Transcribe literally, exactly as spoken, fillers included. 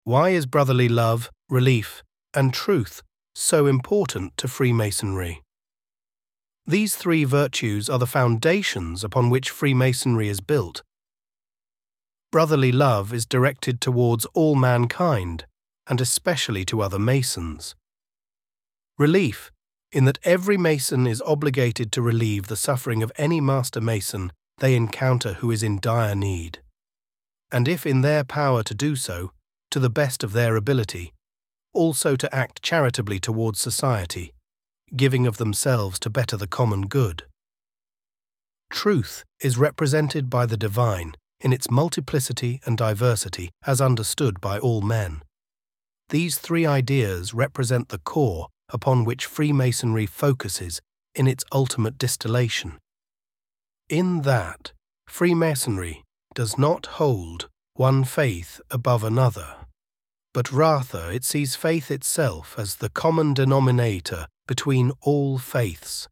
Why is brotherly love, relief, and truth so important to Freemasonry? These three virtues are the foundations upon which Freemasonry is built. Brotherly love is directed towards all mankind, and especially to other Masons. Relief, in that every Mason is obligated to relieve the suffering of any Master Mason they encounter who is in dire need, and if in their power to do so, to the best of their ability, also to act charitably towards society, giving of themselves to better the common good. Truth is represented by the divine in its multiplicity and diversity as understood by all men. These three ideas represent the core upon which Freemasonry focuses in its ultimate distillation. In that, Freemasonry does not hold one faith above another, but rather it sees faith itself as the common denominator between all faiths.